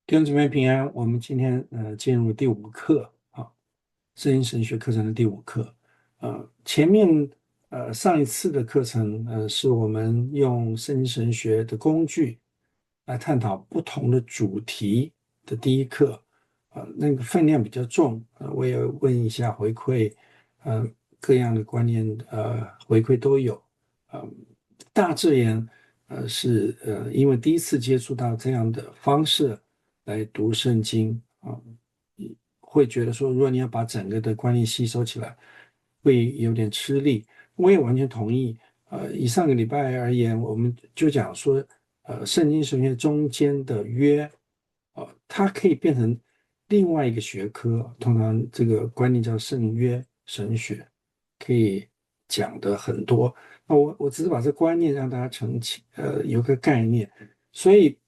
弟兄姊妹平安，我们今天进入第五课啊，圣经神学课程的第五课。前面上一次的课程是我们用圣经神学的工具来探讨不同的主题的第一课。那个分量比较重，我也问一下回馈，各样的观念回馈都有。呃，大致言是因为第一次接触到这样的方式来读圣经会觉得说，如果你要把整个的观念吸收起来，会有点吃力。我也完全同意。以上个礼拜而言，我们就讲说，圣经神学中间的约，它可以变成另外一个学科，通常这个观念叫圣约神学，可以讲的很多。那我只是把这观念让大家澄清，有个概念。所以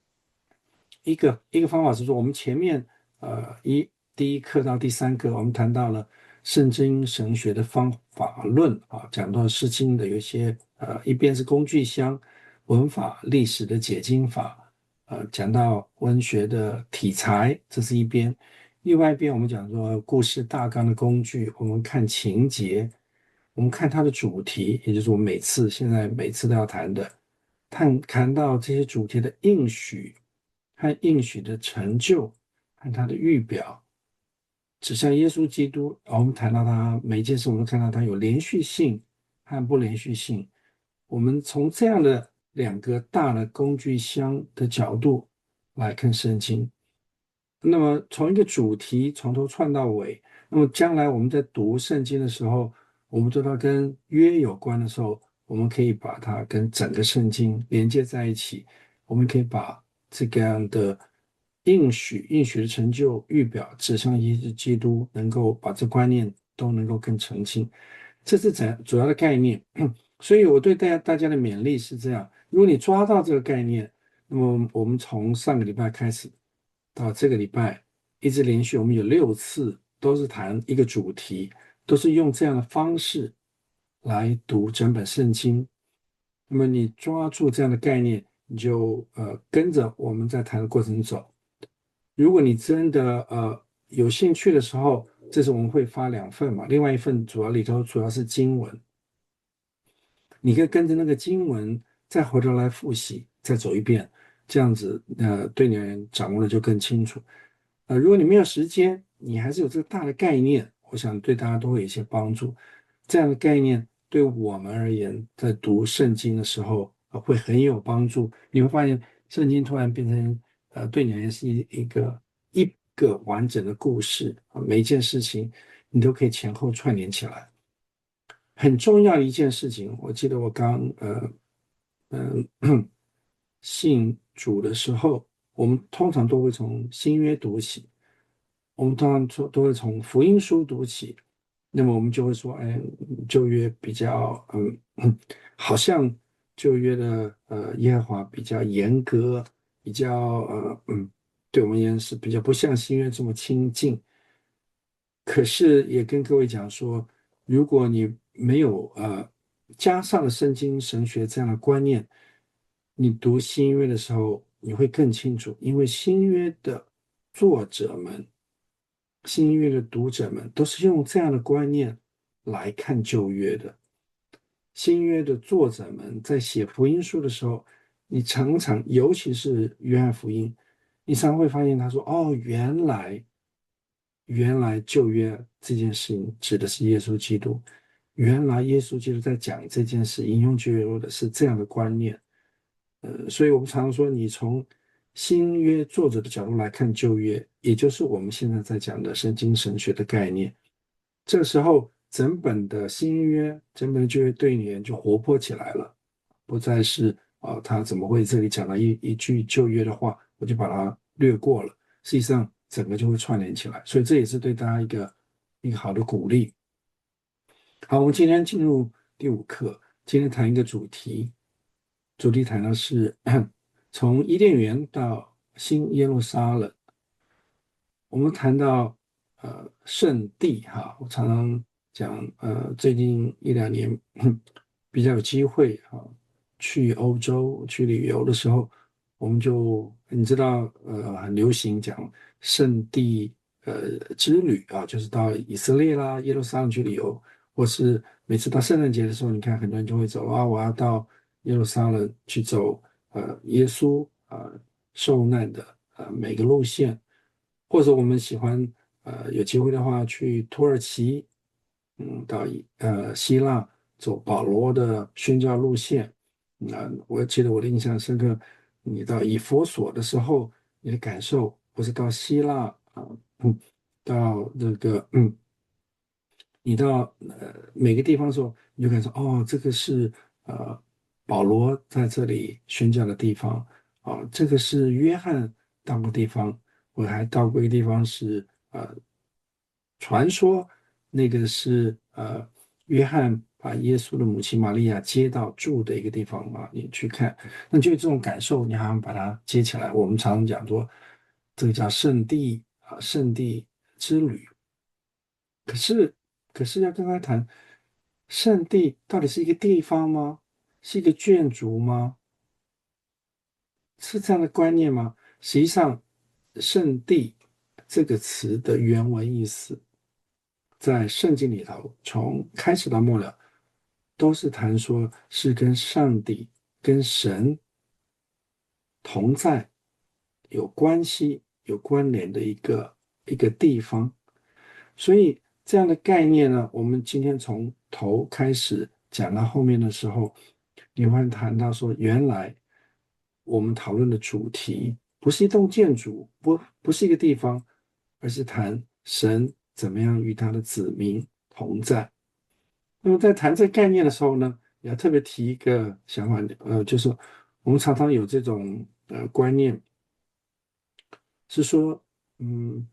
一个方法是说，我们前面第一课到第三课，我们谈到了圣经神学的方法论讲到诗经的有一些一边是工具箱、文法、历史的解经法，讲到文学的体裁，这是一边；另外一边我们讲说故事大纲的工具，我们看情节，我们看它的主题，也就是我们现在每次都要谈的，谈到这些主题的应许和应许的成就和它的预表，指向耶稣基督。我们谈到它每一件事，我们都看到它有连续性和不连续性。我们从这样的两个大的工具箱的角度来看圣经，那么从一个主题从头串到尾，那么将来我们在读圣经的时候，我们知道跟约有关的时候，我们可以把它跟整个圣经连接在一起，我们可以把这个样的应许的成就预表指向耶稣基督，能够把这观念都能够更澄清，这是主要的概念。所以我对大家的勉励是这样：如果你抓到这个概念，那么我们从上个礼拜开始到这个礼拜，一直连续，我们有6次都是谈一个主题，都是用这样的方式来读整本圣经。那么你抓住这样的概念，你就跟着我们在谈的过程走。如果你真的有兴趣的时候，这是我们会发2份嘛，另外一份里头主要是经文，你可以跟着那个经文再回头来复习，再走一遍，这样子对你而言掌握的就更清楚。如果你没有时间，你还是有这个大的概念，我想对大家都会有一些帮助。这样的概念对我们而言，在读圣经的时候会很有帮助。你会发现，圣经突然变成对你而言是一个完整的故事每一件事情你都可以前后串联起来。很重要的一件事情，我记得我刚信主的时候，我们通常都会从新约读起，我们通常都会从福音书读起。那么我们就会说，哎，旧约比较，好像旧约的耶和华比较严格，比较对我们而言是比较不像新约这么亲近。可是也跟各位讲说，如果你没有加上了圣经神学这样的观念，你读新约的时候你会更清楚，因为新约的作者们、新约的读者们都是用这样的观念来看旧约的。新约的作者们在写福音书的时候，你常常，尤其是约翰福音，你常常会发现他说：“哦，原来旧约这件事情指的是耶稣基督，原来耶稣基督在讲这件事，引用旧约的是这样的观念。”所以我们常常说，你从新约作者的角度来看旧约，也就是我们现在在讲的圣经神学的概念。这个时候，整本的新约、整本的旧约对你就活泼起来了，不再是他怎么会这里讲了一句旧约的话，我就把它略过了。实际上，整个就会串联起来，所以这也是对大家一个好的鼓励。好，我们今天进入第五课，今天谈一个主题，主题谈的是从伊甸园到新耶路撒冷。我们谈到圣地哈，我常常讲最近1-2年比较有机会去欧洲去旅游的时候，我们就你知道很流行讲圣地之旅啊，就是到以色列啦、耶路撒冷去旅游，或是每次到圣诞节的时候，你看很多人就会走啊，我要到耶路撒冷去走耶稣受难的每个路线，或者我们喜欢有机会的话去土耳其，到希腊走保罗的宣教路线。我记得我的印象深刻，你到以弗所的时候，你的感受，或是到希腊到这个你到每个地方的时候，你就感受哦，这个是呃保罗在这里宣教的地方啊，这个是约翰到过地方，我还到过一个地方是传说那个是约翰把耶稣的母亲玛利亚接到住的一个地方啊，你去看，那就有这种感受，你好像把它接起来。我们常常讲说，这个叫圣地圣地之旅。可是，可是要跟他谈，圣地到底是一个地方吗？是一个建筑吗？是这样的观念吗？实际上，圣地这个词的原文意思，在圣经里头，从开始到末了，都是谈说是跟上帝、跟神同在、有关系、有关联的一个地方。所以这样的概念呢，我们今天从头开始讲到后面的时候，你会谈到说，原来我们讨论的主题不是一栋建筑，不是一个地方，而是谈神怎么样与他的子民同在。那么在谈这个概念的时候呢，也要特别提一个想法，就是我们常常有这种观念，是说，嗯，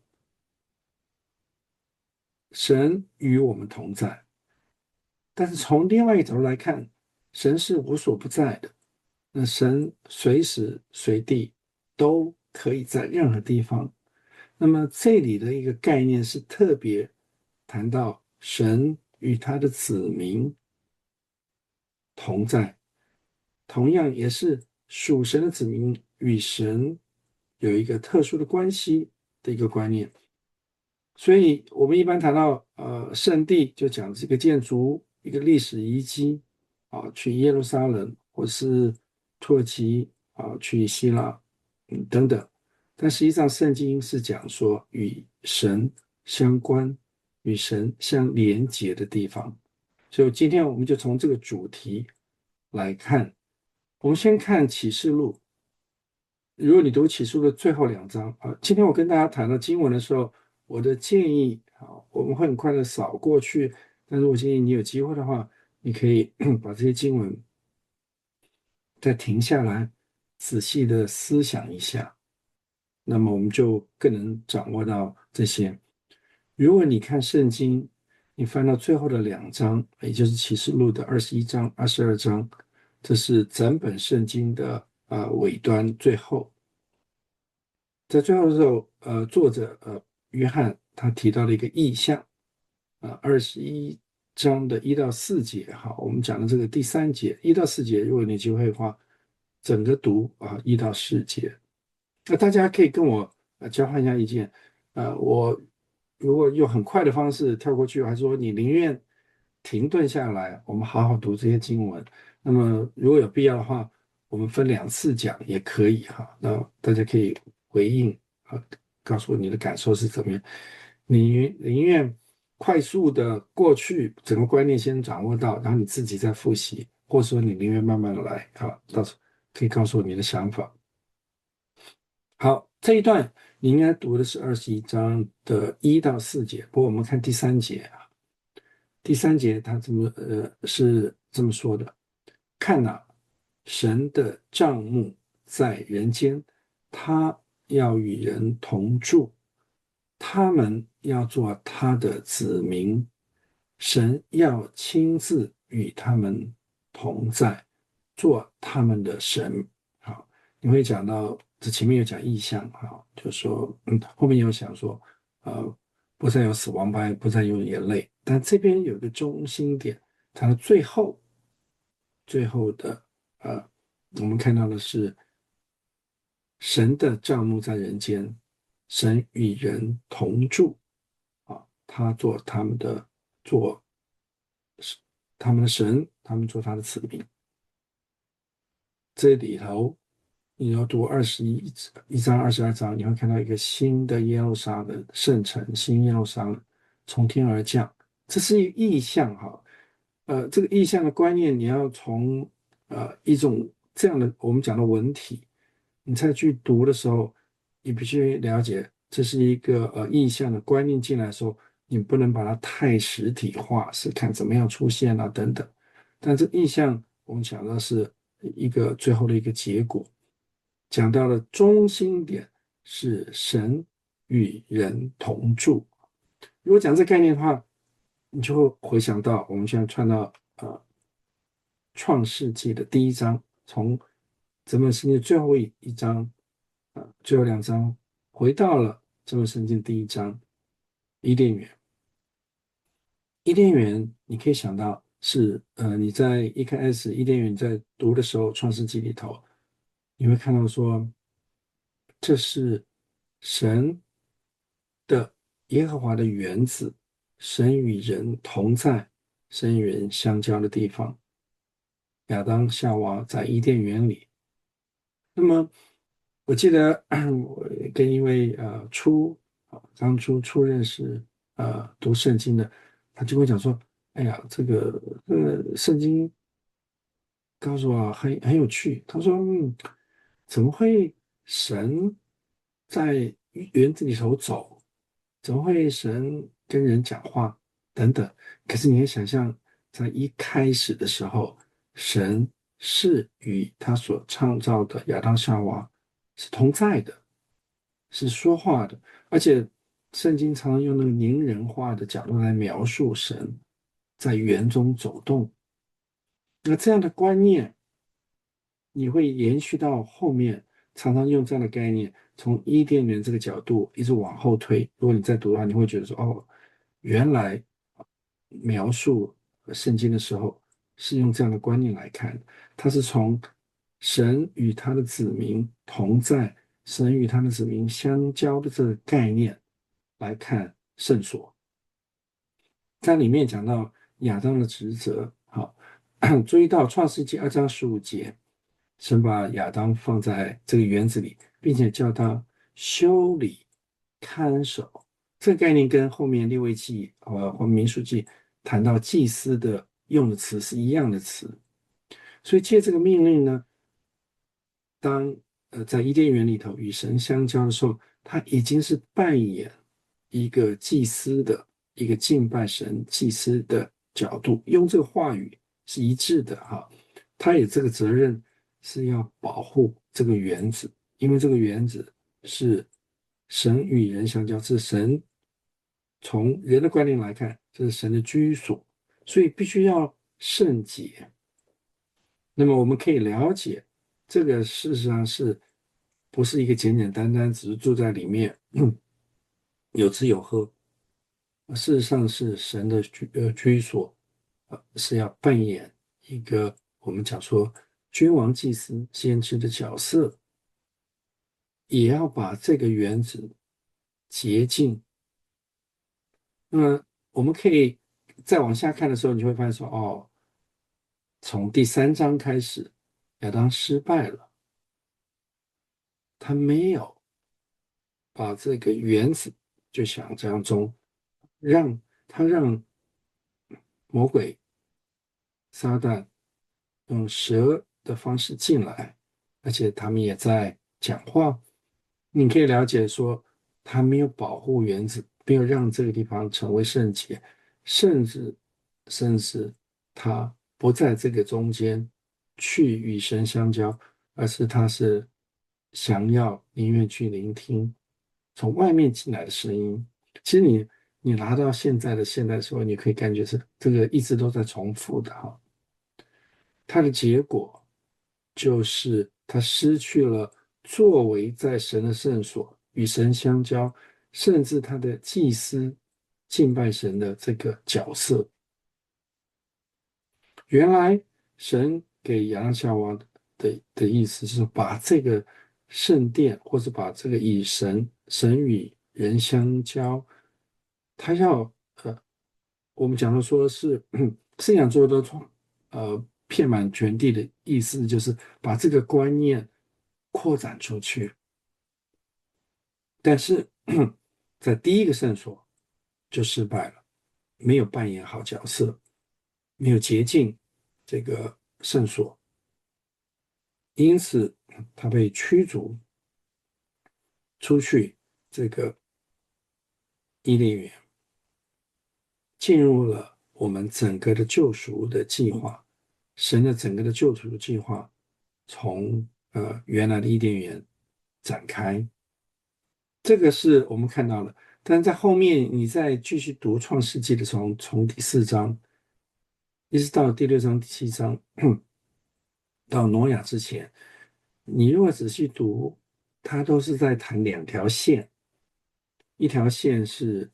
神与我们同在。但是从另外一个角度来看，神是无所不在的。那神随时随地都可以在任何地方。那么这里的一个概念是特别谈到神与他的子民同在，同样也是属神的子民与神有一个特殊的关系的一个观念。所以我们一般谈到圣地，就讲这个建筑一个历史遗迹啊，去耶路撒冷或是土耳其啊，去希腊等等。但实际上，圣经是讲说与神相关、与神相连结的地方。所以今天我们就从这个主题来看。我们先看启示录。如果你读启示录的最后2章啊，今天我跟大家谈到经文的时候，我的建议啊，我们会很快的扫过去。但是我建议你有机会的话，你可以把这些经文再停下来，仔细的思想一下，那么我们就更能掌握到这些。如果你看圣经，你翻到最后的2章，也就是启示录的21章、22章，这是整本圣经的尾端最后。在最后的时候，作者约翰他提到了一个意象，21章的1到4节，好，我们讲的这个第3节1到4节，如果你有机会的话，整个读1到4节。那大家可以跟我交换一下意见，我如果用很快的方式跳过去，还是说你宁愿停顿下来，我们好好读这些经文。那么如果有必要的话，我们分2次讲也可以哈。那大家可以回应啊，告诉我你的感受是怎么样。你宁愿快速的过去，整个观念先掌握到，然后你自己再复习，或者说你宁愿慢慢的来啊，到时候可以告诉我你的想法。好，这一段你应该读的是21章的1到4节，不过我们看第3节啊，第3节他是这么说的：看哪，神的帐幕在人间，他要与人同住，他们要做他的子民，神要亲自与他们同在，做他们的神。好，你会讲到这前面有讲意象，哈，就说后面有讲说，不再有死亡斑，不再有眼泪，但这边有个中心点，它的最后的我们看到的是神的帐幕在人间，神与人同住啊，他做做他们的神，他们做他的子民。这里头你要读21章、22章，你会看到一个新的耶路撒冷圣城，新耶路撒冷从天而降，这是一个意象哈。这个意象的观念，你要从一种这样的我们讲的文体，你再去读的时候，你必须了解这是一个意象的观念进来的时候，你不能把它太实体化，是看怎么样出现啊等等。但这意象我们讲的是一个最后的一个结果，讲到了中心点是神与人同住。如果讲这概念的话，你就会回想到我们现在看到创世纪的第一章，从整本圣经最后一章最后2章回到了这本圣经第一章伊甸园。伊甸园，你可以想到是你在一开始伊甸园在读的时候，《创世纪》里头，你会看到说，这是神的耶和华的园子，神与人同在，神与人相交的地方。亚当夏娃在伊甸园里。那么，我记得我跟一位刚初认识读圣经的，他就会讲说：“哎呀，这个圣经告诉我很有趣。”他说：怎么会神在园子里头走？怎么会神跟人讲话等等？可是你也想象，在一开始的时候，神是与他所创造的亚当夏娃是同在的，是说话的，而且圣经常常用那个拟人化的角度来描述神在园中走动。那这样的观念，你会延续到后面，常常用这样的概念，从伊甸园这个角度一直往后推。如果你再读的话，你会觉得说，哦，原来描述圣经的时候是用这样的观念来看，它是从神与他的子民同在，神与他的子民相交的这个概念来看圣所。在里面讲到亚当的职责，好，注意到创世纪2章15节，神把亚当放在这个园子里，并且叫他修理看守。这个概念跟后面利未记或民数记谈到祭司的用的词是一样的词。所以借这个命令呢，当在伊甸园里头与神相交的时候，他已经是扮演一个祭司的一个敬拜神祭司的角度，用这个话语是一致的哈。他有这个责任是要保护这个园子，因为这个园子是神与人相交，是神从人的观念来看，这是神的居所，所以必须要圣洁。那么我们可以了解，这个事实上是不是一个简简单单只是住在里面，有吃有喝？事实上是神的居所，是要扮演一个我们讲说君王、祭司、先知的角色，也要把这个园子洁净。那么我们可以再往下看的时候，你就会发现说，哦，从第3章开始，亚当失败了，他没有把这个园子就想象中让让魔鬼撒旦用蛇的方式进来，而且他们也在讲话。你可以了解说，他没有保护园子，没有让这个地方成为圣洁，甚至他不在这个中间去与神相交，而是他是想要宁愿去聆听从外面进来的声音。其实你拿到现在的时候，你可以感觉是这个一直都在重复的哈。它的结果就是他失去了作为在神的圣所与神相交，甚至他的祭司敬拜神的这个角色。原来神给亚当夏娃的意思是把这个圣殿，或者把这个以神与人相交，他要我们讲的说是信仰做的遍满全地的意思，就是把这个观念扩展出去。但是在第一个圣所就失败了，没有扮演好角色，没有洁净这个圣所，因此他被驱逐出去这个伊甸园，进入了我们整个的救赎的计划。神的整个的救赎计划从原来的伊甸园展开，这个是我们看到了。但是在后面你再继续读创世纪的时候，从第4章一直到第6章、第7章到挪亚之前，你如果仔细读，它都是在谈两条线，一条线是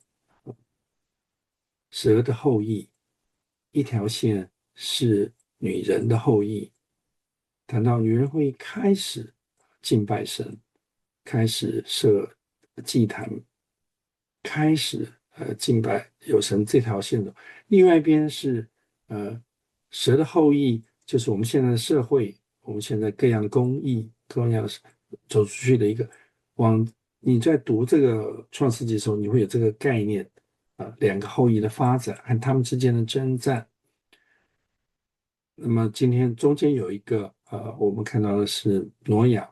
蛇的后裔，一条线是女人的后裔。谈到女人会开始敬拜神，开始设祭坛，开始敬拜有神这条线的。另外一边是蛇的后裔，就是我们现在的社会，我们现在各样的公益，各样的走出去的一个往。你在读这个创世纪的时候，你会有这个概念两个后裔的发展和他们之间的征战。那么今天中间有一个我们看到的是挪亚，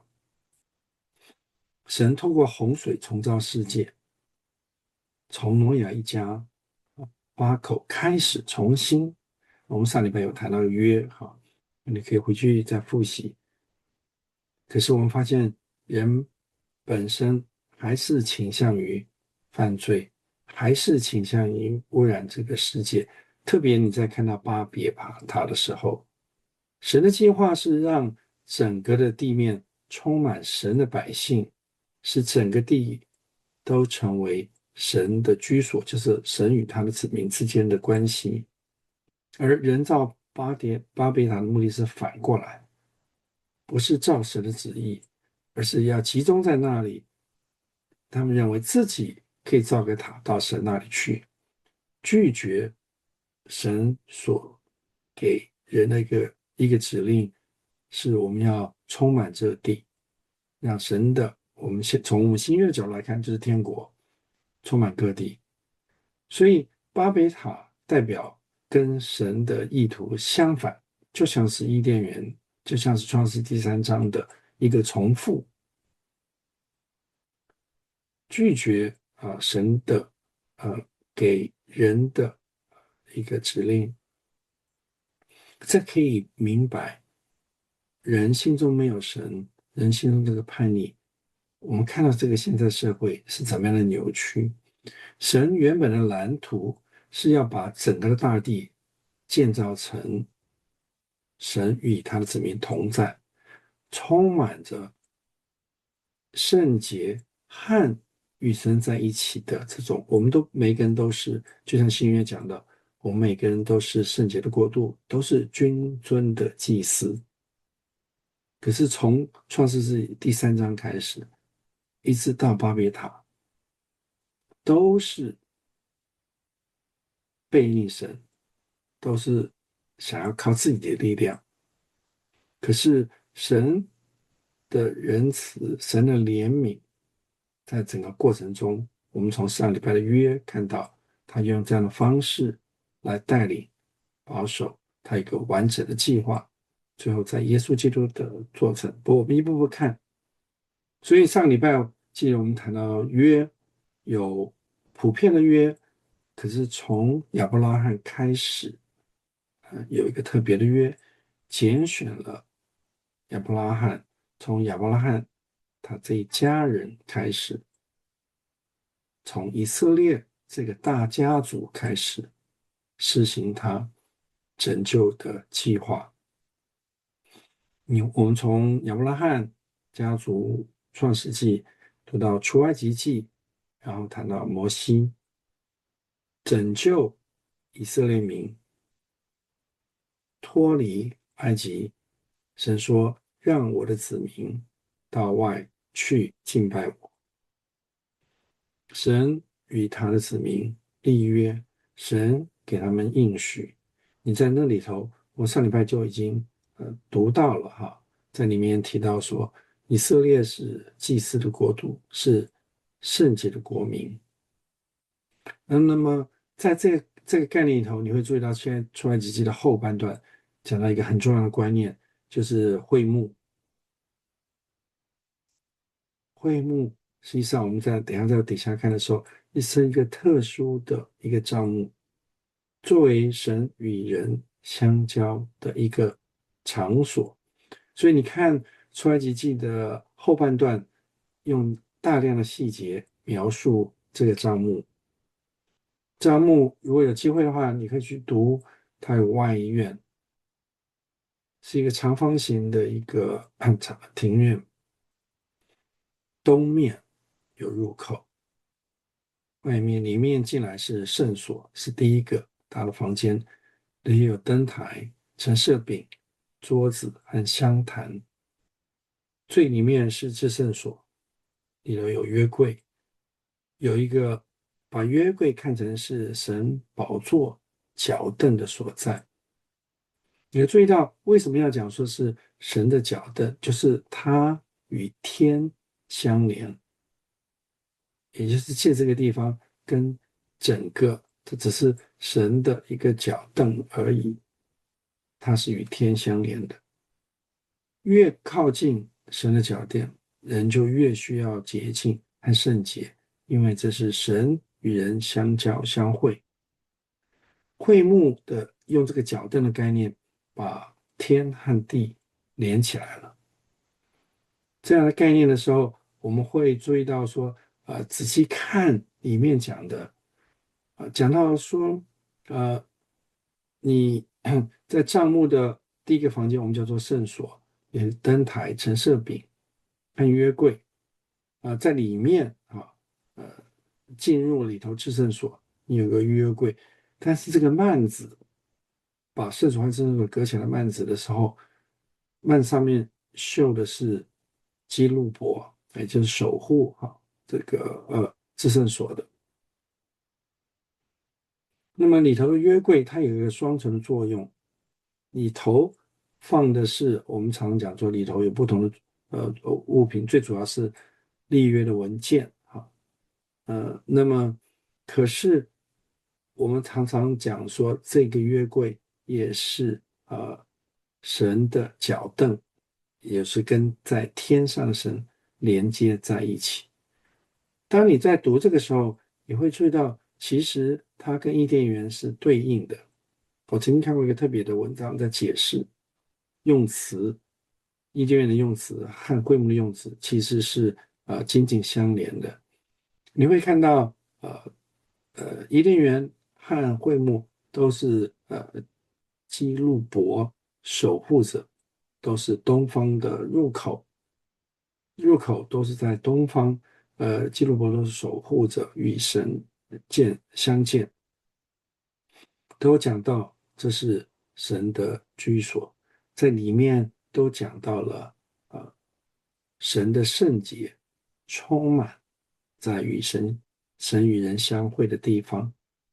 神通过洪水重造世界，从挪亚一家8口开始重新。我们上礼拜有谈到约哈，你可以回去再复习。可是我们发现人本身还是倾向于犯罪，还是倾向于污染这个世界。特别你在看到巴别塔的时候，神的计划是让整个的地面充满神的百姓，使整个地都成为神的居所，就是神与他的子民之间的关系。而人造巴别塔的目的是反过来，不是照神的旨意，而是要集中在那里。他们认为自己可以造个塔到神那里去，拒绝神所给人的一个指令，是我们要充满这地，让神的从我们新约的角度来看，就是天国充满各地。所以巴别塔代表跟神的意图相反，就像是伊甸园，就像是创世第3章的一个重复，拒绝神的给人的一个指令。这可以明白人心中没有神，人心中这个叛逆。我们看到这个现在社会是怎么样的扭曲。神原本的蓝图是要把整个的大地建造成神与他的子民同在，充满着圣洁和与神在一起的这种。我们每个人都是，就像新约讲的，我们每个人都是圣洁的国度，都是君尊的祭司。可是从创世纪第3章开始，一直到巴别塔，都是背逆神，都是想要靠自己的力量。可是神的仁慈，神的怜悯，在整个过程中，我们从上礼拜的约看到，他用这样的方式来带领、保守他一个完整的计划，最后在耶稣基督的做成。不过我们一步步看，所以上礼拜既然我们谈到约，有普遍的约，可是从亚伯拉罕开始，有一个特别的约，拣选了亚伯拉罕，从亚伯拉罕他这一家人开始，从以色列这个大家族开始实行他拯救的计划。我们从亚伯拉罕家族创世纪读到出埃及记，然后谈到摩西拯救以色列民脱离埃及，神说让我的子民到外去敬拜我。神与他的子民立约，神给他们应许。你在那里头，我上礼拜就已经读到了哈，在里面提到说，以色列是祭司的国度，是圣洁的国民。那么在这个概念里头，你会注意到现在出埃及记的后半段讲到一个很重要的观念，就是会幕。会幕实际上我们等一下在底下看的时候，是一个特殊的一个帐幕，作为神与人相交的一个场所。所以你看出埃及记的后半段，用大量的细节描述这个帐幕。帐幕如果有机会的话，你可以去读，它有外院，是一个长方形的一个庭院，东面有入口，里面进来是圣所，是第一个大的房间，里有灯台、陈设饼、桌子和香坛。最里面是至圣所，里头有约柜，有一个把约柜看成是神宝座、脚凳的所在。你要注意到为什么要讲说是神的脚凳，就是它与天相连，也就是借这个地方跟整个，这只是神的一个脚凳而已，它是与天相连的。越靠近神的脚垫，人就越需要洁净和圣洁，因为这是神与人相交相会。会幕的用这个脚凳的概念，把天和地连起来了。这样的概念的时候，我们会注意到说，仔细看里面讲的，讲到说，呃，你在帐幕的第一个房间，我们叫做圣所，也是灯台、陈设饼和约柜，在里面呃，进入里头至圣所，你有个约柜，但是这个幔子把圣所和至圣所隔起来幔子的时候，幔上面绣的是基路伯，也就是守护这个至圣所的。那么里头的约柜它有一个双重的作用，里头放的是我们常讲说里头有不同的物品，最主要是立约的文件那么可是我们常常讲说这个约柜也是神的脚凳，也是跟在天上的神连接在一起。当你在读这个时候，你会注意到，其实它跟伊甸园是对应的。我曾经看过一个特别的文章，在解释用词，伊甸园的用词和会幕的用词其实是紧紧相连的。你会看到，伊甸园和会幕都是基路伯守护着，都是东方的入口，入口都是在东方。基路伯都是守护着与神相见，都讲到这是神的居所，在里面都讲到了神的圣洁充满在神与人相会的地方。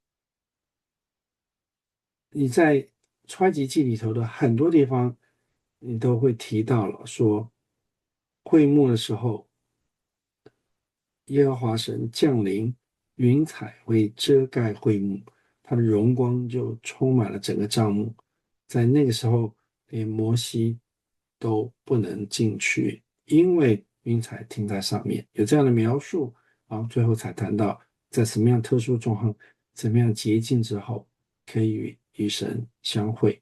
你在出埃及记里头的很多地方，你都会提到了说，会幕的时候，耶和华神降临，云彩会遮盖会幕，他的荣光就充满了整个帐幕。在那个时候，连摩西都不能进去，因为云彩停在上面。有这样的描述，然后最后才谈到在什么样特殊状况、怎么样洁净之后，可以与神相会。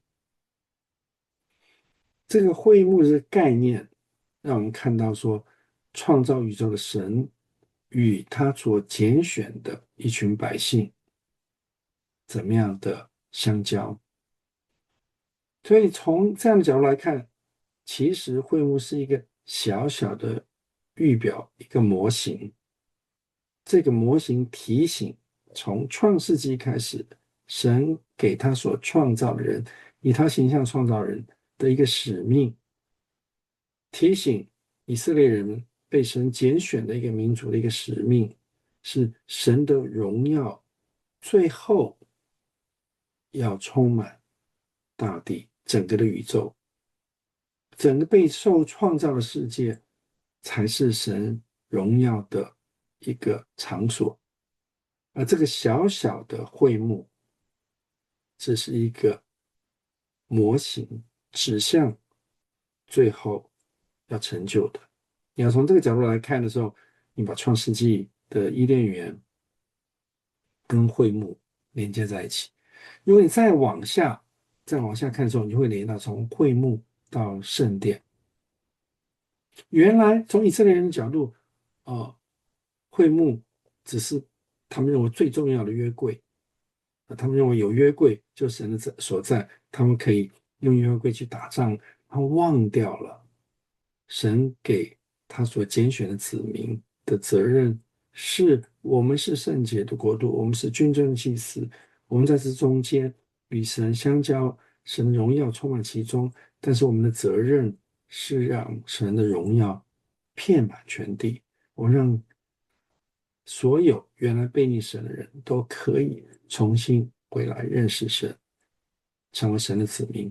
这个会幕的概念，让我们看到说，创造宇宙的神与他所拣选的一群百姓怎么样的相交。所以从这样的角度来看，其实会幕是一个小小的预表，一个模型。这个模型提醒，从创世纪开始，神给他所创造的人，以他形象创造人的一个使命，提醒以色列人被神拣选的一个民族的一个使命，是神的荣耀，最后要充满大地，整个的宇宙，整个被受创造的世界，才是神荣耀的一个场所。而这个小小的会幕，只是一个模型，指向最后要成就的。你要从这个角度来看的时候，你把创世纪的伊甸园跟会幕连接在一起。如果你再往下看的时候，你就会连到从会幕到圣殿。原来从以色列人的角度，会幕只是他们认为最重要的约柜，他们认为有约柜就神的所在，他们可以用约柜去打仗，他们忘掉了神给他所拣选的子民的责任是：我们是圣洁的国度，我们是君尊的祭司，我们在这中间与神相交，神的荣耀充满其中，但是我们的责任是让神的荣耀遍满全地，我让所有原来背逆神的人都可以重新回来认识神，成为神的子民。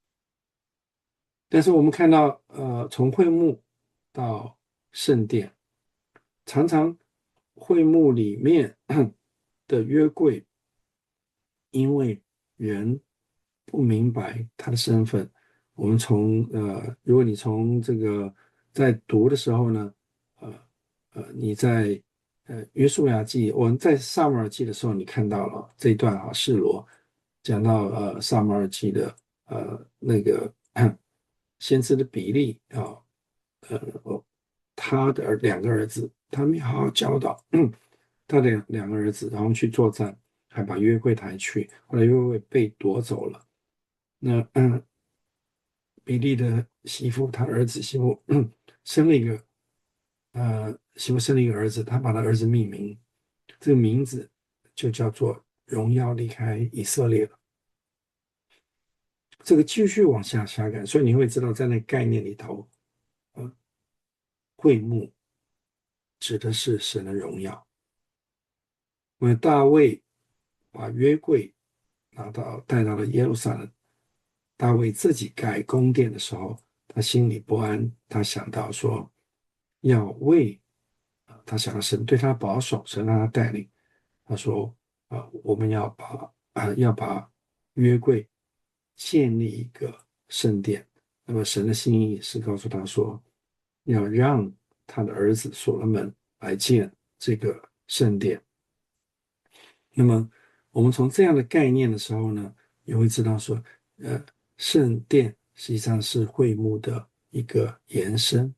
但是我们看到，从会幕到圣殿，常常会幕里面的约柜，因为人不明白他的身份，我们如果你从这个在读的时候呢，你在约书亚记，我们在撒母耳记的时候，你看到了这一段啊，示罗讲到撒母耳记的那个先知的比利啊，他的两个儿子，他没好好教导他的两个儿子，然后去作战，还把约柜抬去，后来约柜被夺走了。那比利的媳妇，他儿子媳妇生了一个媳妇生了一个儿子，他把他儿子命名，这个名字就叫做荣耀离开以色列了。这个继续往下看，所以你会知道，在那个概念里头，会幕指的是神的荣耀。因为大卫把约柜带到了耶路撒冷，大卫自己盖宫殿的时候，他心里不安，他想到说要为他想到神对他保守，神让他带领，他说我们要把约柜建立一个圣殿。那么神的心意是告诉他说，要让他的儿子所罗门来建这个圣殿。那么我们从这样的概念的时候呢，也会知道说，圣殿实际上是会幕的一个延伸。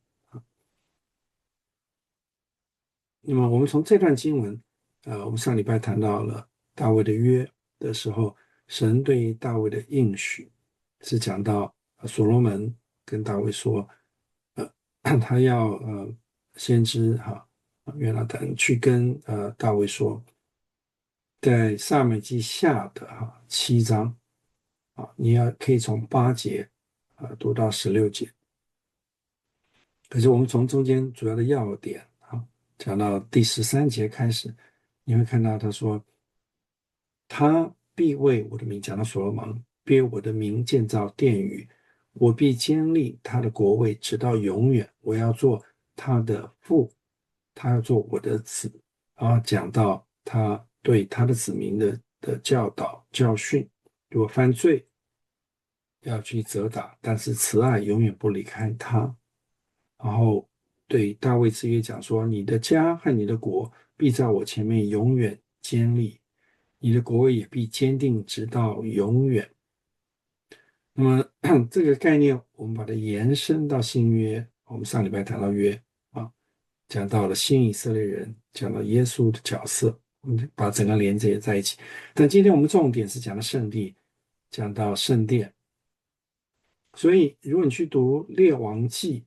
那么我们从这段经文，我们上礼拜谈到了大卫的约的时候，神对于大卫的应许是讲到所罗门跟大卫说，他要先知约拿单去跟大卫说，在撒母耳记下的7章你可以从8节读到16节。可是我们从中间主要的要点讲到第13节开始，你会看到他说，他必为我的名，讲到所罗门，必为我的名建造殿宇，我必坚立他的国位直到永远，我要做他的父，他要做我的子。然后讲到他对他的子民的教导教训，如果犯罪要去责打，但是慈爱永远不离开他。然后对大卫之约讲说，你的家和你的国必在我前面永远坚立，你的国位也必坚定直到永远。那么这个概念，我们把它延伸到新约。我们上礼拜谈到约讲到了新以色列人，讲到耶稣的角色，我们把整个连接在一起。但今天我们重点是讲到圣地，讲到圣殿。所以如果你去读列王记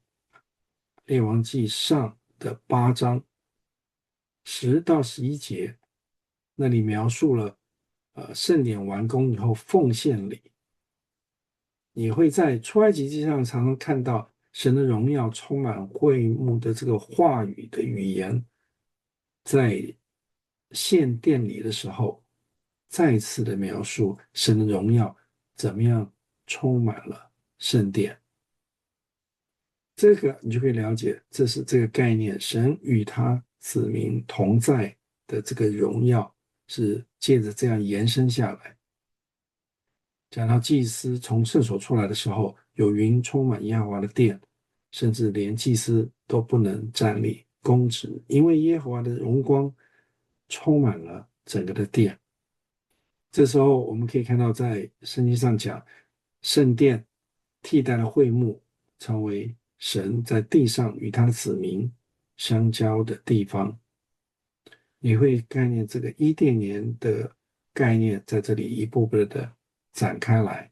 上的8章10到11节，那里描述了圣典完工以后奉献礼。你会在出埃及记上常常看到神的荣耀充满会幕的这个话语的语言，在献殿里的时候，再次的描述神的荣耀怎么样充满了圣殿。这个你就可以了解，这是这个概念，神与他子民同在的这个荣耀，是借着这样延伸下来。讲到祭司从圣所出来的时候，有云充满耶和华的殿，甚至连祭司都不能站立公职，因为耶和华的荣光充满了整个的殿。这时候我们可以看到，在圣经上讲，圣殿替代了会幕，成为神在地上与他的子民相交的地方。你会概念这个伊甸园的概念在这里一步步的展开来。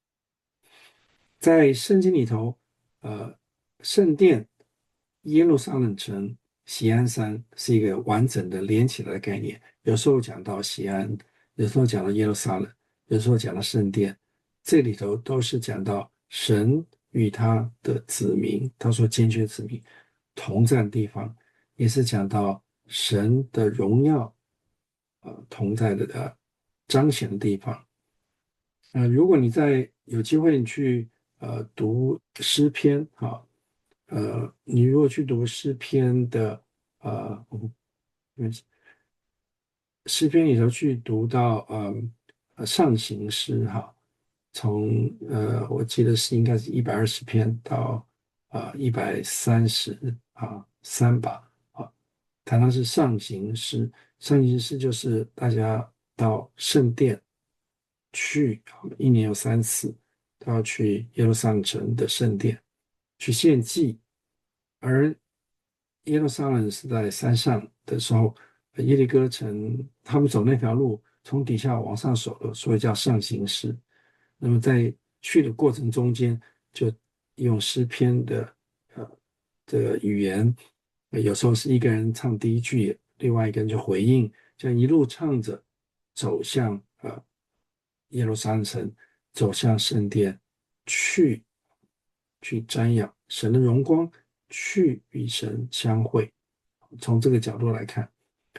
在圣经里头，圣殿、耶路撒冷城、锡安山是一个完整的连起来的概念。有时候讲到锡安，有时候讲到耶路撒冷，有时候讲到圣殿，这里头都是讲到神与他的子民，他说拣选子民同在的地方，也是讲到神的荣耀，同在的彰显的地方。如果你有机会你去读诗篇啊，你如果去读诗篇的诗篇里头去读到上行诗哈，从我记得是应该是120篇到133吧啊，谈到是上行诗，上行诗就是大家到圣殿去，一年有3次都要去耶路撒冷城的圣殿去献祭，而耶路撒冷是在山上的时候，耶利哥城他们走那条路从底下往上走的，所以叫上行诗。那么在去的过程中间，就用诗篇的这个语言，有时候是一个人唱第一句，另外一个人就回应，这样一路唱着走向耶路撒冷城，走向圣殿，去瞻仰神的荣光，去与神相会。从这个角度来看，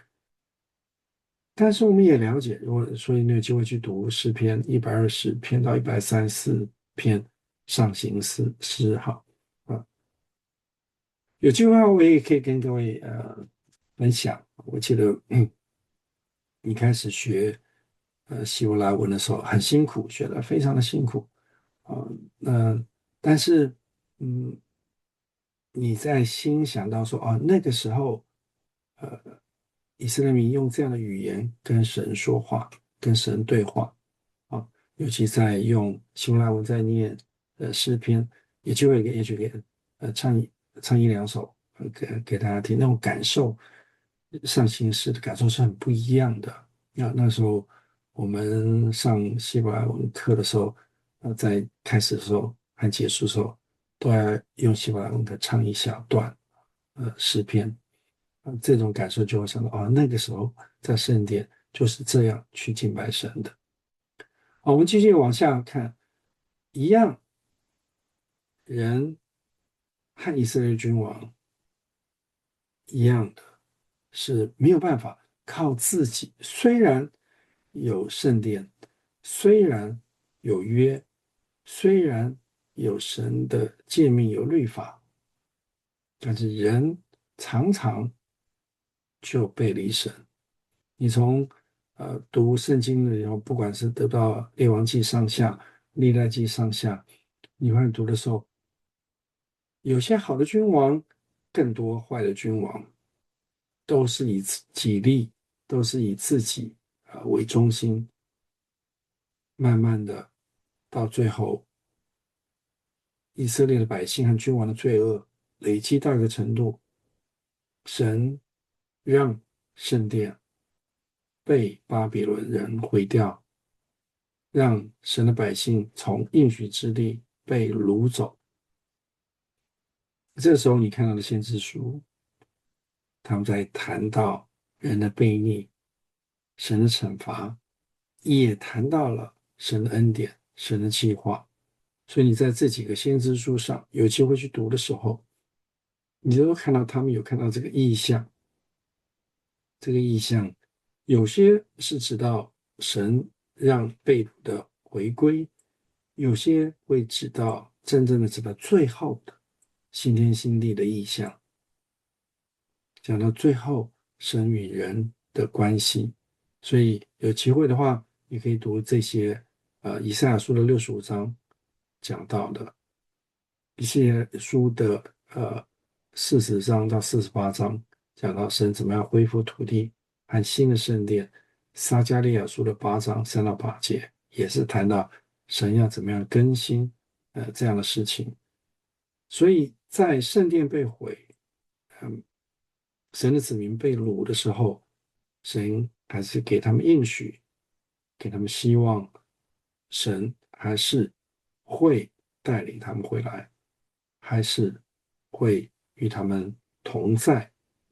但是我们也了解，如果所以你有机会去读诗篇120篇到134篇上行诗哈啊，有机会的话我也可以跟各位分享。我记得一开始学希伯来文的时候很辛苦，学的非常的辛苦啊。但是嗯，你在心想到说那个时候呃以色列民用这样的语言跟神说话，跟神对话啊，尤其在用希伯来文在念诗篇，有机会也许给唱一两首给大家听，那种感受上行诗的感受是很不一样的。那时候我们上希伯来文课的时候，在开始的时候和结束的时候，都要用希伯来文的唱一小段诗篇，这种感受就会想到那个时候在圣殿就是这样去敬拜神的。好，我们继续往下看，一样人和以色列君王一样的是没有办法靠自己，虽然有圣殿，虽然有约，虽然有神的诫命有律法，但是人常常就背离神。你从读圣经的时候，不管是得到列王记上下、历代记上下，你会读的时候，有些好的君王，更多坏的君王，都是以己利，都是以自己为中心，慢慢的到最后，以色列的百姓和君王的罪恶累积到一个程度，神让圣殿被巴比伦人毁掉，让神的百姓从应许之地被掳走。这时候你看到的先知书，他们在谈到人的悖逆、神的惩罚，也谈到了神的恩典、神的计划。 所以你在这几个先知书上有机会去读的时候，你都看到他们有看到这个意象。这个意象有些是指到神让被掳的回归，有些会指到真正的指到最后的新天新地的意象，讲到最后神与人的关系。所以有机会的话，你可以读这些以赛亚书的65章讲到的，一些书的40章到48章讲到神怎么样恢复土地和新的圣殿。撒迦利亚书的8章3到8节也是谈到神要怎么样更新这样的事情。所以在圣殿被毁，神的子民被掳的时候，神还是给他们应许，给他们希望，神还是会带领他们回来，还是会与他们同在。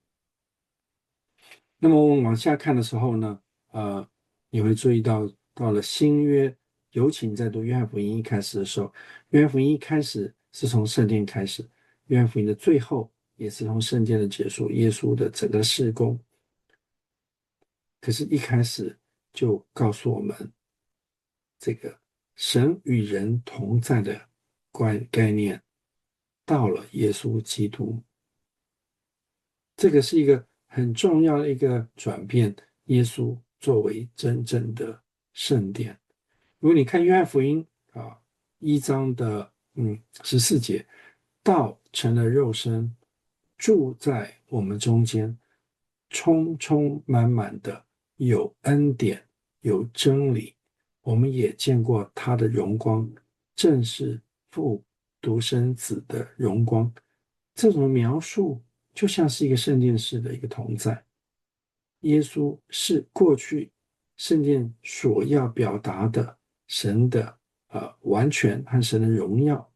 那么我们往下看的时候呢，你会注意到，到了新约，尤其你在读约翰福音一开始的时候，约翰福音一开始是从圣殿开始，约翰福音的最后也是从圣殿的结束，耶稣的整个事工。可是，一开始就告诉我们，这个神与人同在的概念，到了耶稣基督，这个是一个很重要的一个转变。耶稣作为真正的圣殿。如果你看约翰福音1章的14节，道成了肉身，住在我们中间，充充满满的有恩典，有真理。我们也见过他的荣光，正是父独生子的荣光。这种描述就像是一个圣殿式的一个同在。耶稣是过去圣殿所要表达的神的完全和神的荣耀。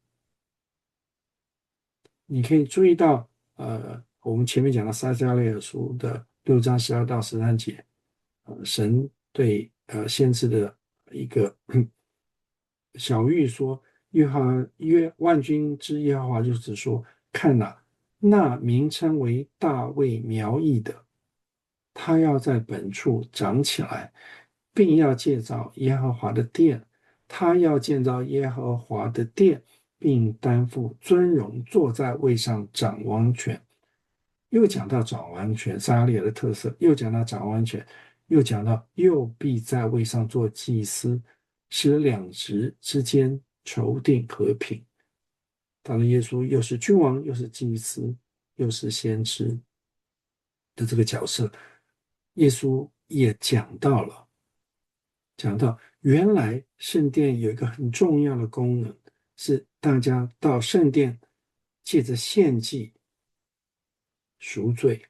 你可以注意到，我们前面讲到撒迦利亚书的6章12到13节，神对先知的一个小玉说：约万军之耶和华如此说，看哪，那名称为大卫苗裔的，他要在本处长起来，并要建造耶和华的殿。他要建造耶和华的殿，并担负尊荣，坐在位上掌王权。又讲到掌王权，撒迦利亚的特色；又讲到掌王权，又讲到又必在位上做祭司，使两职之间筹定和平。当然，耶稣又是君王，又是祭司，又是先知的这个角色。耶稣也讲到原来圣殿有一个很重要的功能，是大家到圣殿借着献祭赎罪。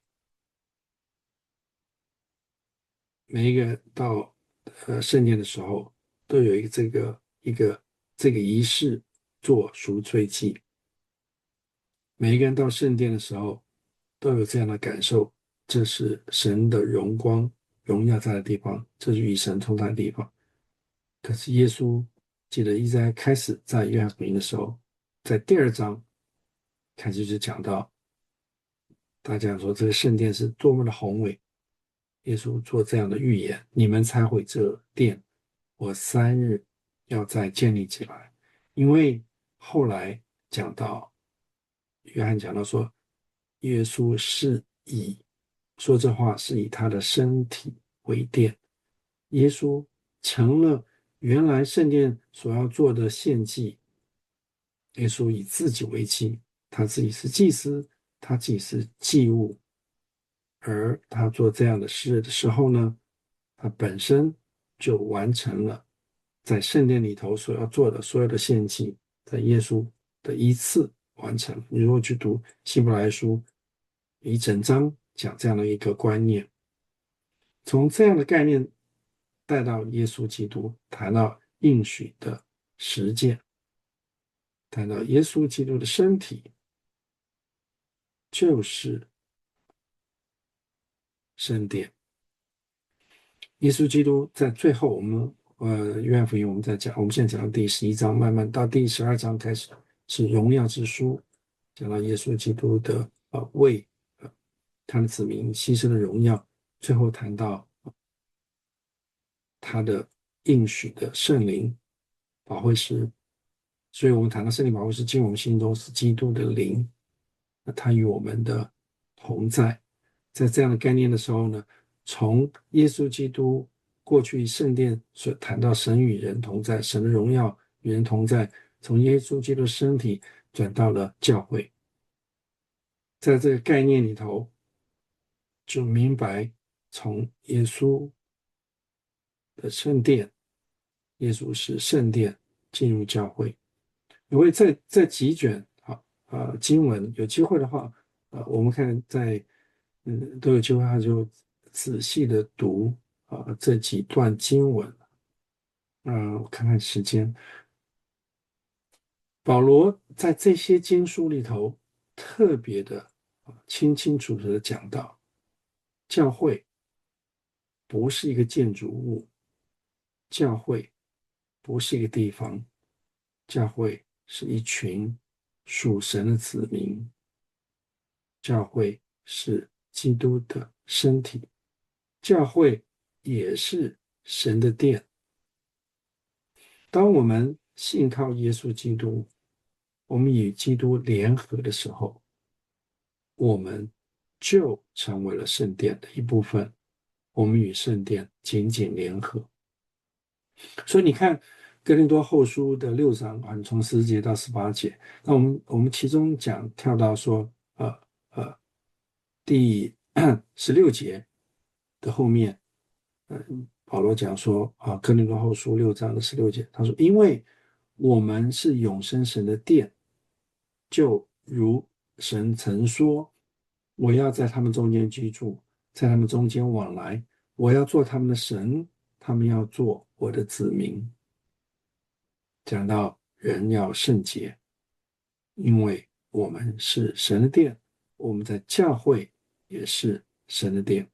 每一个到圣殿的时候，都有这个仪式做赎罪祭。每一个人到圣殿的时候，都有这样的感受，这是神的荣光、荣耀在的地方，这是与神同在的地方。可是耶稣记得一直在开始在约翰福音的时候，在第2章开始就讲到，大家说这个圣殿是多么的宏伟，耶稣做这样的预言：你们拆毁这殿，我3日要再建立起来。因为后来讲到，约翰讲到说，耶稣说这话是以他的身体为殿，耶稣成了原来圣殿所要做的献祭。耶稣以自己为祭，他自己是祭司，他自己是祭物，而他做这样的事的时候呢，他本身就完成了在圣殿里头所要做的所有的献祭，在耶稣的一次完成。你如果去读希伯来书，一整章讲这样的一个观念，从这样的概念带到耶稣基督，谈到应许的实践，谈到耶稣基督的身体就是圣殿。耶稣基督在最后，我们约翰福音我们在讲，我们现在讲到第11章，慢慢到第12章开始是荣耀之书，讲到耶稣基督的为他的子民牺牲的荣耀，最后谈到他的应许的圣灵保惠师，所以我们谈到圣灵保惠师进入我们心中是基督的灵，那他与我们的同在。在这样的概念的时候呢，从耶稣基督过去圣殿所谈到神与人同在，神的荣耀与人同在，从耶稣基督身体转到了教会，在这个概念里头，就明白从耶稣的圣殿，耶稣是圣殿，进入教会。因为在几卷经文，有机会的话，我们看都有机会，他就仔细的读这几段经文。我看看时间，保罗在这些经书里头特别的清清楚楚的讲到，教会不是一个建筑物，教会不是一个地方，教会是一群属神的子民，教会是基督的身体，教会也是神的殿。当我们信靠耶稣基督，我们与基督联合的时候，我们就成为了圣殿的一部分，我们与圣殿紧紧联合。所以你看哥林多后书的6章从14节到18节，那我们其中跳到说第16节的后面，保罗讲说哥林多后书6章的16节，他说因为我们是永生神的殿，就如神曾说，我要在他们中间居住，在他们中间往来，我要做他们的神，他们要做我的子民。讲到人要圣洁，因为我们是神的殿，我们在教会也是神的殿。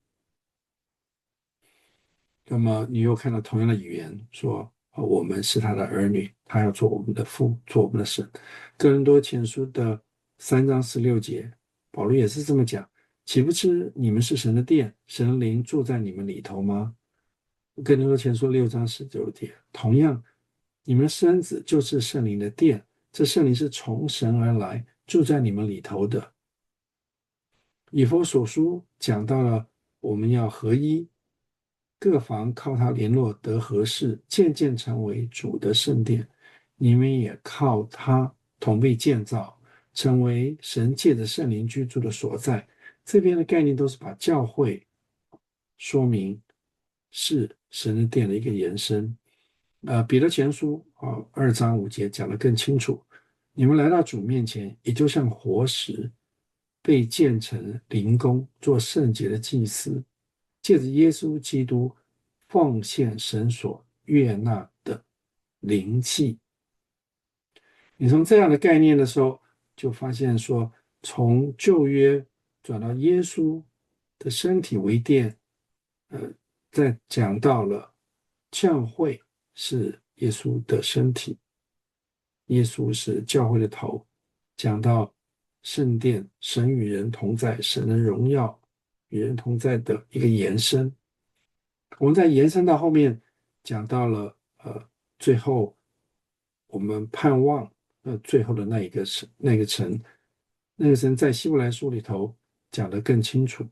那么你又看到同样的语言说，我们是他的儿女，他要做我们的父，做我们的神。哥林多前书的3章16节，保罗也是这么讲，岂不知你们是神的殿，神的灵住在你们里头吗？哥林多前书6章19节，同样，你们的身子就是圣灵的殿，这圣灵是从神而来，住在你们里头的。以弗所书讲到了我们要合一，各房靠他联络得合适，渐渐成为主的圣殿。你们也靠他同被建造，成为神借着圣灵居住的所在。这边的概念都是把教会说明是神的殿的一个延伸。彼得前书2章5节讲得更清楚，你们来到主面前，也就像活石被建成灵宫，做圣洁的祭司，借着耶稣基督奉献神所悦纳的灵祭。你从这样的概念的时候，就发现说，从旧约转到耶稣的身体为殿，再讲到了教会是耶稣的身体，耶稣是教会的头，讲到圣殿，神与人同在，神的荣耀与人同在的一个延伸。我们再延伸到后面，讲到了最后我们盼望最后的那个城，在希伯来书里头讲得更清楚。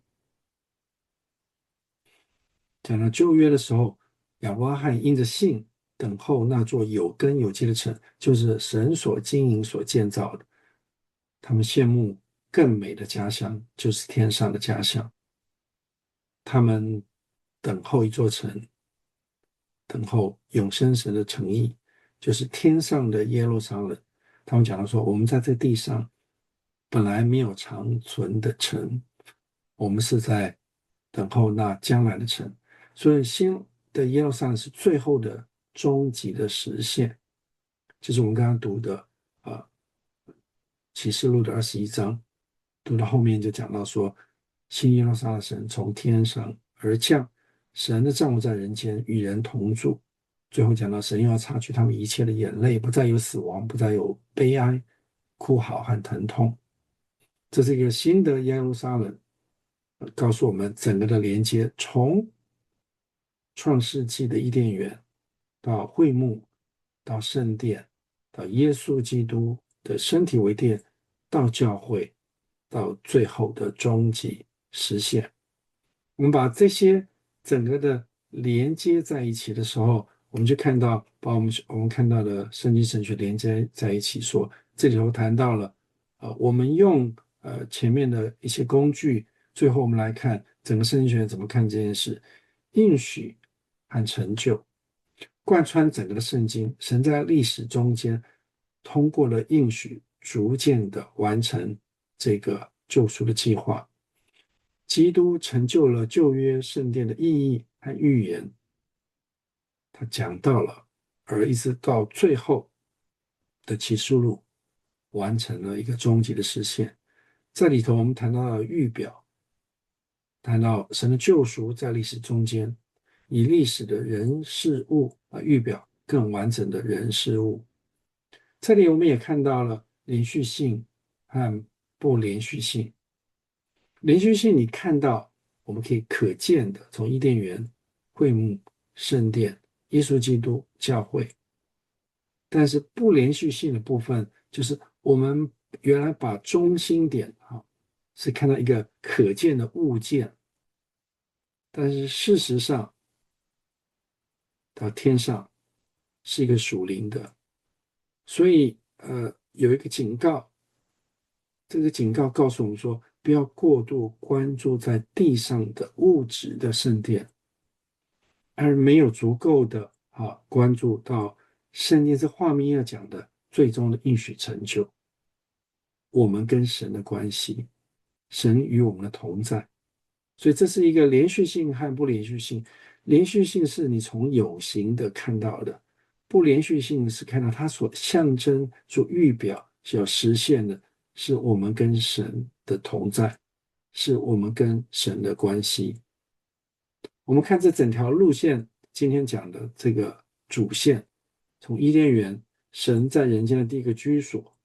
讲到旧约的时候，亚伯拉罕因着信等候那座有根有基的城，就是神所经营所建造的。他们羡慕更美的家乡，就是天上的家乡。他们等候一座城，等候永生神的诚意，就是天上的耶路撒冷。他们讲到说，我们在这地上本来没有长存的城，我们是在等候那将来的城。所以新的耶路撒冷是最后的终极的实现，就是我们刚刚读的启示录的21章，读到后面就讲到说，新耶路撒冷神从天上而降，神的帐幕在人间，与人同住， 最后讲到神要擦去他们一切的眼泪，不再有死亡，不再有悲哀、哭嚎和疼痛。这是一个新的耶路撒冷，告诉我们整个的连接，从创世纪的伊甸园到会幕，到圣殿，到耶稣基督的身体为殿，到教会，到最后的终极实现。我们把这些整个的连接在一起的时候，我们就看到，把我们看到的圣经神学连接在一起说，这里头谈到了，我们用前面的一些工具，最后我们来看整个圣经学怎么看这件事，应许和成就，贯穿整个的圣经，神在历史中间通过了应许，逐渐的完成这个救赎的计划。基督成就了旧约圣殿的意义和预言，他讲到了，而一直到最后的启示录完成了一个终极的实现。在里头，我们谈到了预表，谈到神的救赎在历史中间，以历史的人事物预表更完整的人事物。这里我们也看到了连续性和不连续性。连续性你看到，我们可以可见的，从伊甸园、会幕、圣殿、耶稣基督、教会。但是不连续性的部分，就是我们原来把中心点是看到一个可见的物件，但是事实上到天上是一个属灵的，所以有一个警告，这个警告告诉我们说，不要过度关注在地上的物质的圣殿，而没有足够的关注到圣殿这画面要讲的最终的应许成就，我们跟神的关系，神与我们的同在。所以这是一个连续性和不连续性。连续性是你从有形的看到的，不连续性是看到它所象征、所预表、所要实现的，是我们跟神的同在，是我们跟神的关系。我们看这整条路线，今天讲的这个主线，从伊甸园，神在人间的第一个居所，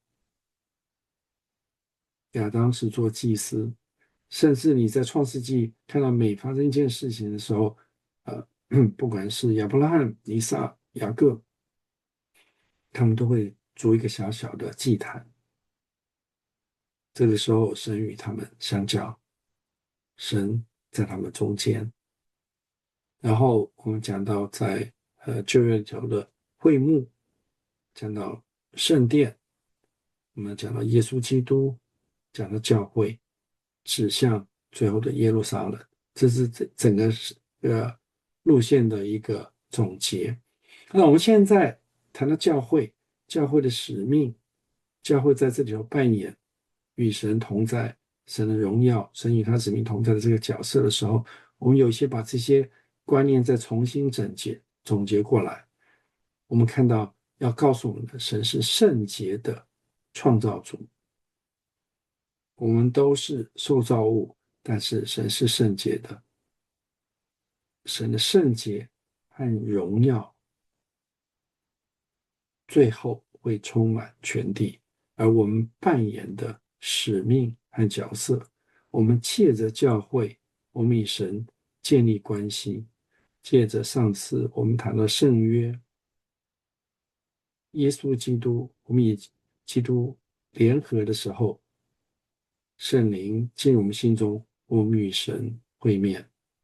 亚当是做祭司，甚至你在创世纪看到每发生一件事情的时候，不管是亚伯拉罕、以撒、雅各，他们都会筑一个小小的祭坛。这个时候，神与他们相交，神在他们中间。然后我们讲到在旧约里头的会幕，讲到圣殿，我们讲到耶稣基督，讲到教会，指向最后的耶路撒冷。这是整个路线的一个总结。那我们现在谈到教会，教会的使命，教会在这里头扮演与神同在、神的荣耀、神与他使命同在的这个角色的时候，我们有一些把这些观念再重新总结过来。我们看到要告诉我们的，神是圣洁的创造主，我们都是受造物，但是神是圣洁的，神的圣洁和荣耀最后会充满全地，而我们扮演的使命和角色，我们借着教会，我们与神建立关系，借着上次我们谈到圣约，耶稣基督，我们与基督联合的时候，圣灵进入我们心中，我们与神会面。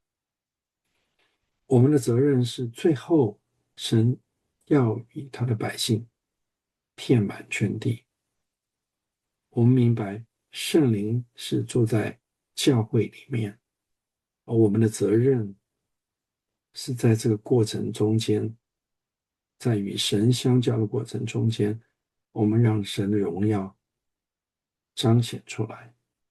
我们的责任是最后神要与他的百姓遍满全地。我们明白圣灵是住在教会里面，而我们的责任是在这个过程中间，在与神相交的过程中间，我们让神的荣耀彰显出来。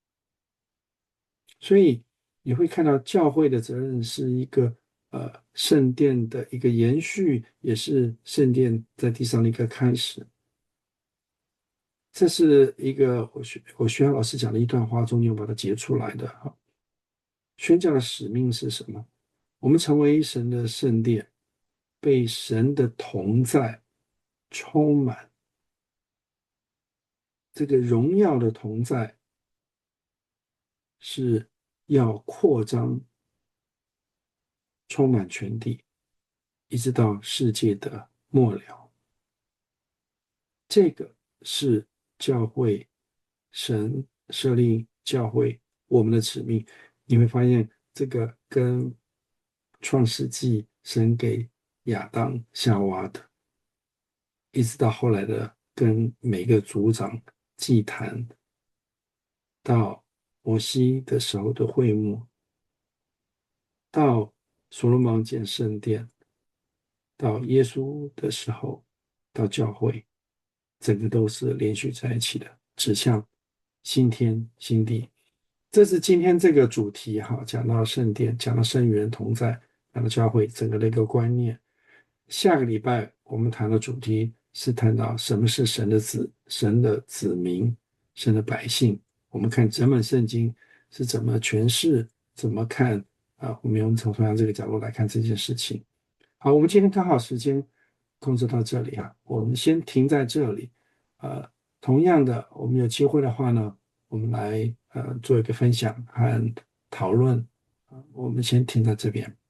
所以你会看到教会的责任是一个圣殿的一个延续，也是圣殿在地上的一个开始。这是一个我学校老师讲的一段话中间把它截出来的哈。宣教的使命是什么？我们成为神的圣殿， 被神的同在充满，这个荣耀的同在是要扩张，充满全地，一直到世界的末了。这个是教会，神设立教会我们的使命。你会发现，这个跟创世纪神给亚当夏娃的，一直到后来的跟每个族长祭坛，到摩西的时候的会幕，到所罗门建圣殿，到耶稣的时候，到教会，整个都是连续在一起的，指向新天新地。这是今天这个主题哈，讲到圣殿，讲到圣与人同在，讲到教会整个的一个观念。下个礼拜我们谈的主题是谈到什么是神的子民，神的百姓。我们看整本圣经是怎么诠释，怎么看啊？我们用从同样这个角度来看这件事情。好，我们今天刚好时间控制到这里啊，我们先停在这里。呃，同样的，我们有机会的话呢，我们来做一个分享和讨论。我们先停在这边。